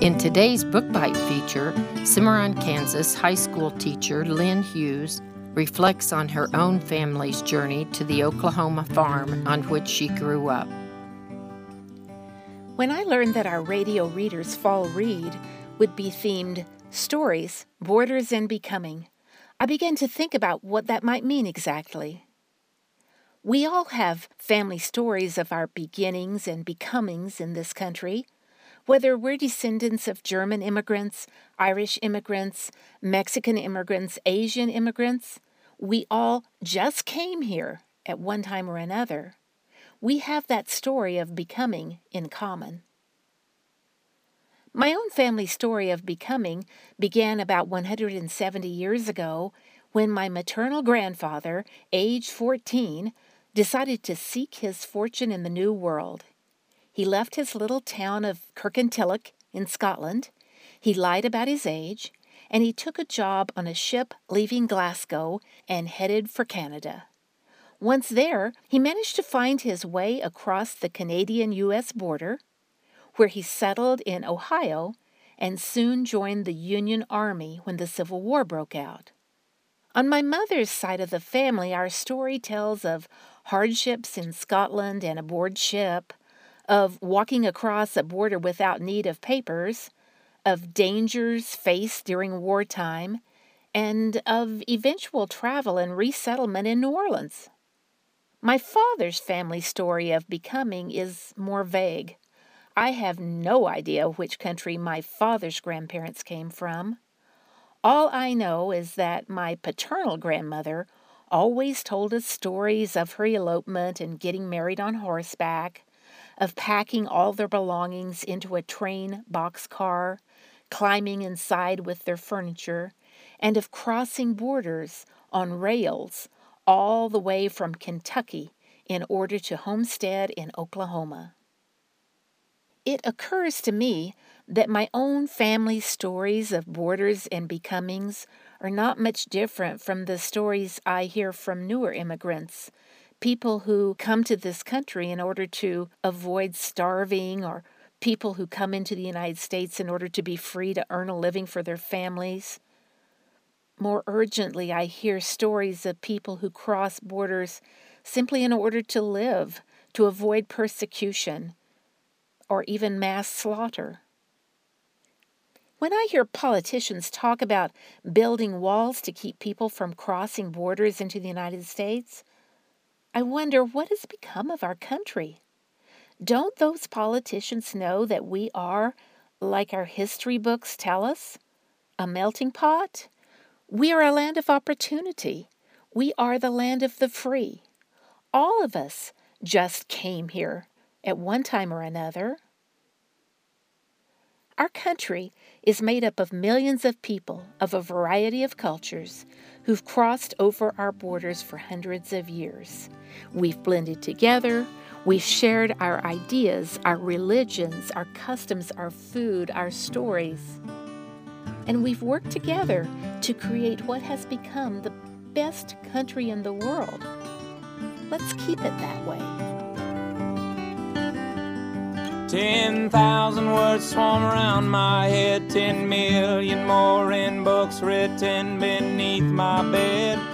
In today's Book Bite feature, Cimarron, Kansas high school teacher Lynn Hughes reflects on her own family's journey to the Oklahoma farm on which she grew up. When I learned that our radio readers' fall read would be themed Stories, Borders, and Becoming, I began to think about what that might mean exactly. We all have family stories of our beginnings and becomings in this country, whether we're descendants of German immigrants, Irish immigrants, Mexican immigrants, Asian immigrants. We all just came here at one time or another. We have that story of becoming in common. My own family story of becoming began about 170 years ago when my maternal grandfather, age 14, decided to seek his fortune in the New World. He left his little town of Kirkintilloch in Scotland. He lied about his age, and he took a job on a ship leaving Glasgow and headed for Canada. Once there, he managed to find his way across the Canadian-U.S. border, where he settled in Ohio and soon joined the Union Army when the Civil War broke out. On my mother's side of the family, our story tells of hardships in Scotland and aboard ship, of walking across a border without need of papers, of dangers faced during wartime, and of eventual travel and resettlement in New Orleans. My father's family story of becoming is more vague. I have no idea which country my father's grandparents came from. All I know is that my paternal grandmother always told us stories of her elopement and getting married on horseback, of packing all their belongings into a train boxcar, climbing inside with their furniture, and of crossing borders on rails all the way from Kentucky in order to homestead in Oklahoma. It occurs to me that my own family's stories of borders and becomings are not much different from the stories I hear from newer immigrants, people who come to this country in order to avoid starving, or people who come into the United States in order to be free to earn a living for their families. More urgently, I hear stories of people who cross borders simply in order to live, to avoid persecution, or even mass slaughter. When I hear politicians talk about building walls to keep people from crossing borders into the United States, I wonder what has become of our country. Don't those politicians know that we are, like our history books tell us, a melting pot? We are a land of opportunity. We are the land of the free. All of us just came here at one time or another. Our country is made up of millions of people of a variety of cultures who've crossed over our borders for hundreds of years. We've blended together, we've shared our ideas, our religions, our customs, our food, our stories. And we've worked together to create what has become the best country in the world. Let's keep it that way. 10,000 words swarm around my head, 10 million more in books written beneath my bed.